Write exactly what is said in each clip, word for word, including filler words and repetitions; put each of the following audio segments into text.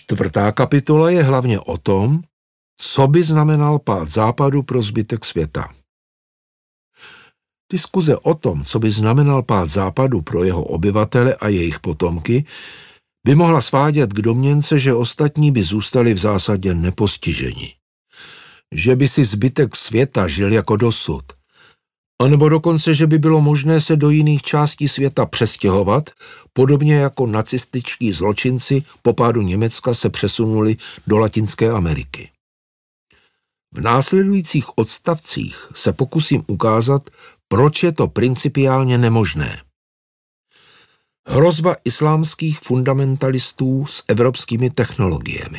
Čtvrtá kapitola je hlavně o tom, co by znamenal pád západu pro zbytek světa. Diskuze o tom, co by znamenal pád západu pro jeho obyvatele a jejich potomky, by mohla svádět k domněnce, že ostatní by zůstali v zásadě nepostiženi. Že by si zbytek světa žil jako dosud. A nebo dokonce, že by bylo možné se do jiných částí světa přestěhovat, podobně jako nacističtí zločinci po pádu Německa se přesunuli do Latinské Ameriky. V následujících odstavcích se pokusím ukázat, proč je to principiálně nemožné. Hrozba islámských fundamentalistů s evropskými technologiemi.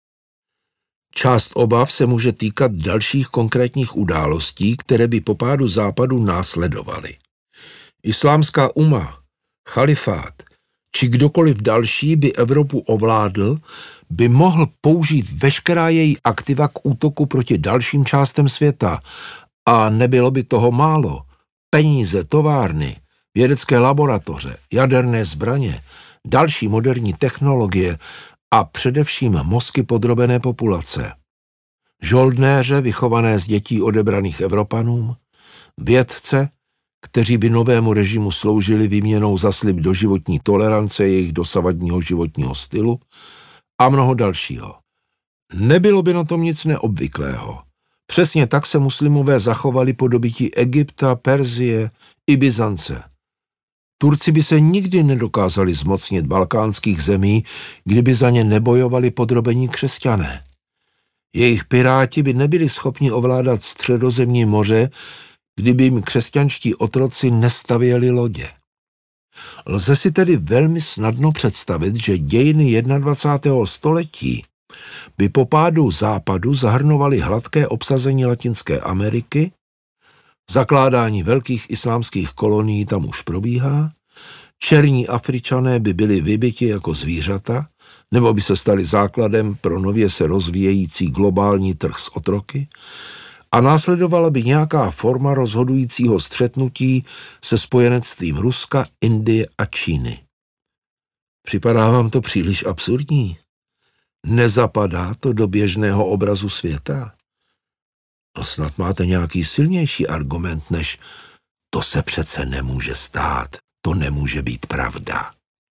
Část obav se může týkat dalších konkrétních událostí, které by po pádu západu následovaly. Islámská umma, chalifát či kdokoliv další by Evropu ovládl, by mohl použít veškerá její aktiva k útoku proti dalším částem světa a nebylo by toho málo. Peníze, továrny, vědecké laboratoře, jaderné zbraně, další moderní technologie a především mozky podrobené populace. Žoldnéře vychované z dětí odebraných Evropanům, vědce, kteří by novému režimu sloužili výměnou za slib doživotní tolerance jejich dosavadního životního stylu a mnoho dalšího. Nebylo by na tom nic neobvyklého. Přesně tak se muslimové zachovali po dobytí Egypta, Perzie i Byzance. Turci by se nikdy nedokázali zmocnit balkánských zemí, kdyby za ně nebojovali podrobení křesťané. Jejich piráti by nebyli schopni ovládat Středozemní moře, kdyby jim křesťanští otroci nestavěli lodě. Lze si tedy velmi snadno představit, že dějiny dvacátého prvního století by po pádu západu zahrnovaly hladké obsazení Latinské Ameriky, zakládání velkých islámských kolonií tam už probíhá, černí Afričané by byli vybiti jako zvířata, nebo by se stali základem pro nově se rozvíjející globální trh s otroky, a následovala by nějaká forma rozhodujícího střetnutí se spojenectvím Ruska, Indie a Číny. Připadá vám to příliš absurdní? Nezapadá to do běžného obrazu světa? No snad máte nějaký silnější argument, než to se přece nemůže stát, to nemůže být pravda.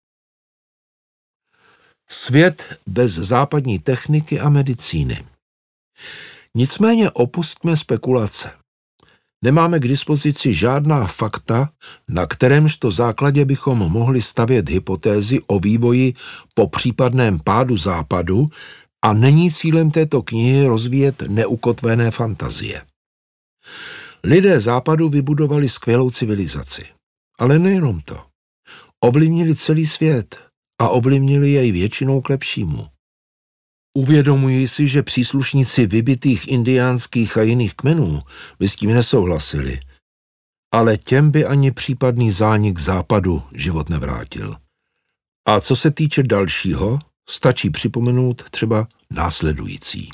Svět bez západní techniky a medicíny. Nicméně opustme spekulace. Nemáme k dispozici žádná fakta, na kterémžto základě bychom mohli stavět hypotézy o vývoji po případném pádu západu a není cílem této knihy rozvíjet neukotvené fantazie. Lidé západu vybudovali skvělou civilizaci. Ale nejenom to. Ovlivnili celý svět a ovlivnili jej většinou k lepšímu. Uvědomuji si, že příslušníci vybitých indiánských a jiných kmenů by s tím nesouhlasili, ale těm by ani případný zánik západu život nevrátil. A co se týče dalšího, stačí připomenout třeba následující.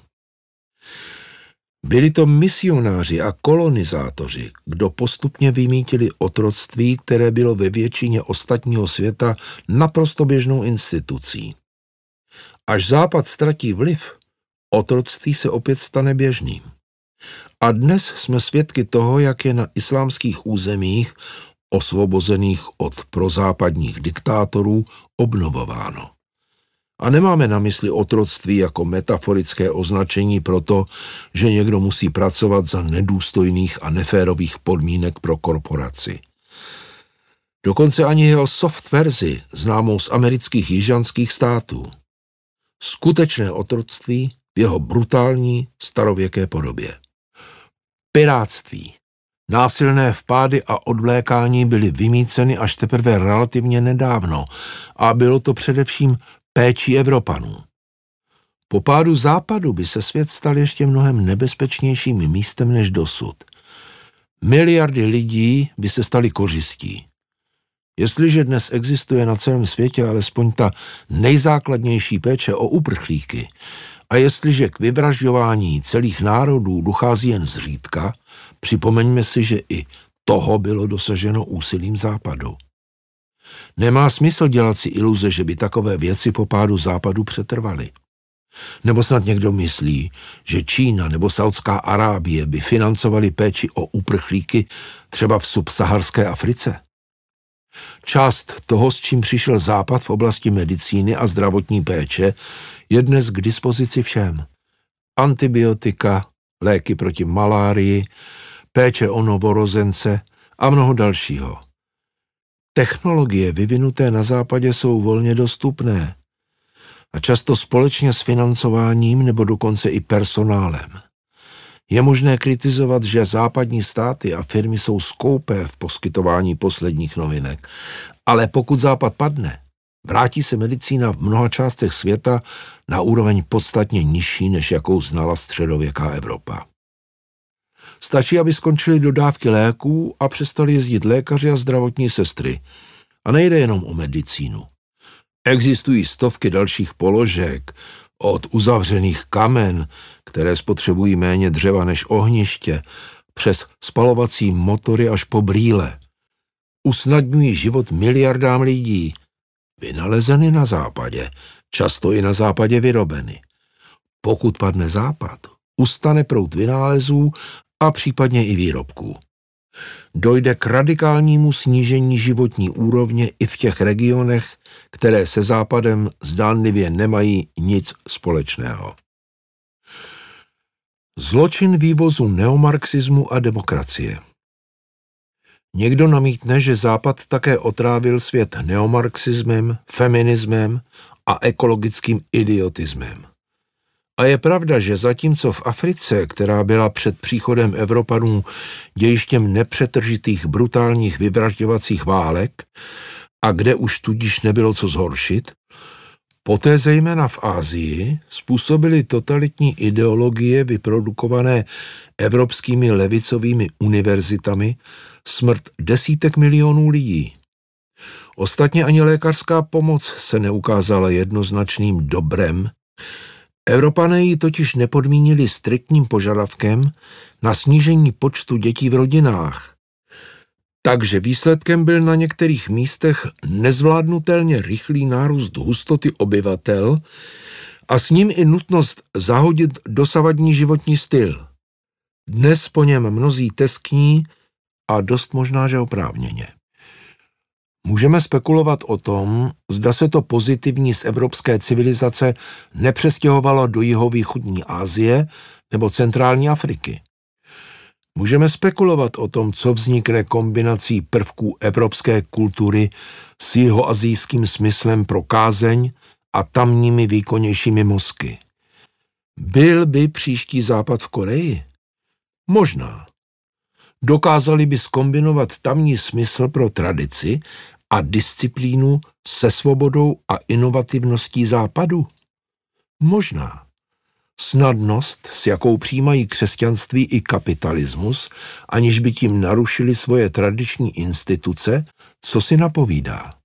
Byli to misionáři a kolonizátoři, kdo postupně vymítili otroctví, které bylo ve většině ostatního světa naprosto běžnou institucí. Až západ ztratí vliv, otroctví se opět stane běžným. A dnes jsme svědky toho, jak je na islámských územích, osvobozených od prozápadních diktátorů, obnovováno. A nemáme na mysli otroctví jako metaforické označení pro to, že někdo musí pracovat za nedůstojných a neférových podmínek pro korporaci. Dokonce ani jeho soft verzi, známou z amerických jižanských států. Skutečné otroctví v jeho brutální starověké podobě. Pirátství, násilné vpády a odvlékání byly vymýceny až teprve relativně nedávno a bylo to především péčí Evropanů. Po pádu západu by se svět stal ještě mnohem nebezpečnějším místem než dosud. Miliardy lidí by se staly kořistí. Jestliže dnes existuje na celém světě alespoň ta nejzákladnější péče o uprchlíky a jestliže k vyvražďování celých národů dochází jen zřídka, připomeňme si, že i toho bylo dosaženo úsilím západu. Nemá smysl dělat si iluze, že by takové věci po pádu západu přetrvaly. Nebo snad někdo myslí, že Čína nebo Saudská Arábie by financovali péči o uprchlíky třeba v subsaharské Africe? Část toho, s čím přišel Západ v oblasti medicíny a zdravotní péče, je dnes k dispozici všem. Antibiotika, léky proti malárii, péče o novorozence a mnoho dalšího. Technologie vyvinuté na západě jsou volně dostupné a často společně s financováním nebo dokonce i personálem. Je možné kritizovat, že západní státy a firmy jsou skoupé v poskytování posledních novinek, ale pokud Západ padne, vrátí se medicína v mnoha částech světa na úroveň podstatně nižší, než jakou znala středověká Evropa. Stačí, aby skončily dodávky léků a přestali jezdit lékaři a zdravotní sestry. A nejde jenom o medicínu. Existují stovky dalších položek, od uzavřených kamen, které spotřebují méně dřeva než ohniště, přes spalovací motory až po brýle. Usnadňují život miliardám lidí. Vynalezeny na západě, často i na západě vyrobeny. Pokud padne západ, ustane proud vynálezů a případně i výrobků. Dojde k radikálnímu snížení životní úrovně i v těch regionech, které se západem zdánlivě nemají nic společného. Zločin vývozu neomarxismu a demokracie. Někdo namítne, že Západ také otrávil svět neomarxismem, feminismem a ekologickým idiotismem. A je pravda, že zatímco v Africe, která byla před příchodem Evropanů dějištěm nepřetržitých brutálních vyvražďovacích válek a kde už tudíž nebylo co zhoršit, poté zejména v Asii způsobily totalitní ideologie vyprodukované evropskými levicovými univerzitami smrt desítek milionů lidí. Ostatně ani lékařská pomoc se neukázala jednoznačným dobrem. Evropané ji totiž nepodmínili striktním požadavkem na snížení počtu dětí v rodinách. Takže výsledkem byl na některých místech nezvládnutelně rychlý nárůst hustoty obyvatel a s ním i nutnost zahodit dosavadní životní styl. Dnes po něm mnozí teskní a dost možná, že oprávněně. Můžeme spekulovat o tom, zda se to pozitivní z evropské civilizace nepřestěhovalo do jihovýchodní Asie nebo centrální Afriky. Můžeme spekulovat o tom, co vznikne kombinací prvků evropské kultury s jihoasijským smyslem pro kázeň a tamními výkonnějšími mozky. Byl by příští Západ v Koreji? Možná. Dokázali by zkombinovat tamní smysl pro tradici a disciplínu se svobodou a inovativností Západu? Možná. Snadnost, s jakou přijímají křesťanství i kapitalismus, aniž by tím narušili svoje tradiční instituce, co si napovídá.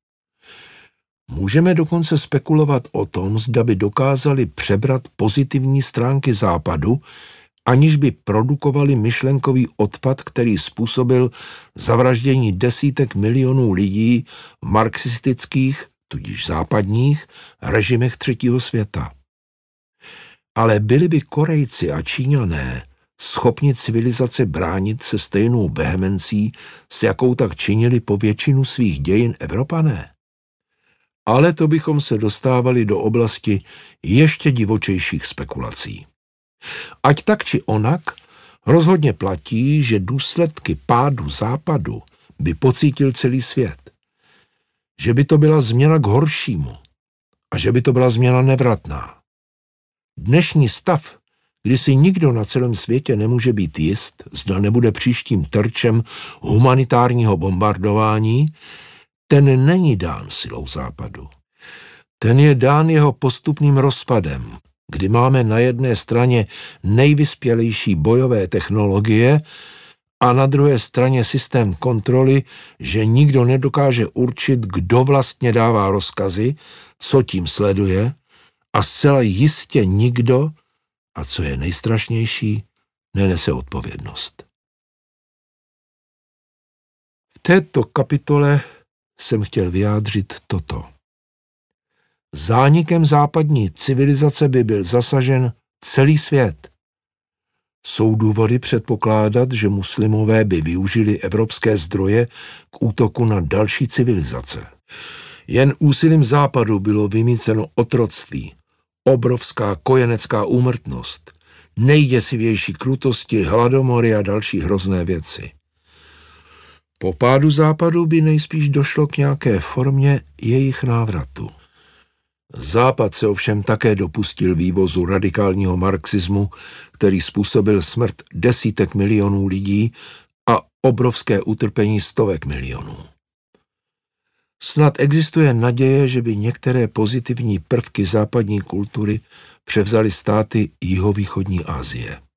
Můžeme dokonce spekulovat o tom, zda by dokázali přebrat pozitivní stránky Západu, aniž by produkovali myšlenkový odpad, který způsobil zavraždění desítek milionů lidí v marxistických, tudíž západních, režimech třetího světa. Ale byli by Korejci a Číňané schopni civilizace bránit se stejnou vehemencí, s jakou tak činili po většinu svých dějin Evropané? Ale to bychom se dostávali do oblasti ještě divočejších spekulací. Ať tak či onak, rozhodně platí, že důsledky pádu Západu by pocítil celý svět. Že by to byla změna k horšímu a že by to byla změna nevratná. Dnešní stav, kdy si nikdo na celém světě nemůže být jist, zda nebude příštím terčem humanitárního bombardování, ten není dán silou Západu. Ten je dán jeho postupným rozpadem, kdy máme na jedné straně nejvyspělejší bojové technologie a na druhé straně systém kontroly, že nikdo nedokáže určit, kdo vlastně dává rozkazy, co tím sleduje, a zcela jistě nikdo, a co je nejstrašnější, nenese odpovědnost. V této kapitole jsem chtěl vyjádřit toto. Zánikem západní civilizace by byl zasažen celý svět. Jsou důvody předpokládat, že muslimové by využili evropské zdroje k útoku na další civilizace. Jen úsilím západu bylo vymýceno otroctví, obrovská kojenecká úmrtnost, nejděsivější krutosti, hladomory a další hrozné věci. Po pádu západu by nejspíš došlo k nějaké formě jejich návratu. Západ se ovšem také dopustil vývozu radikálního marxismu, který způsobil smrt desítek milionů lidí a obrovské utrpení stovek milionů. Snad existuje naděje, že by některé pozitivní prvky západní kultury převzaly státy jihovýchodní Asie.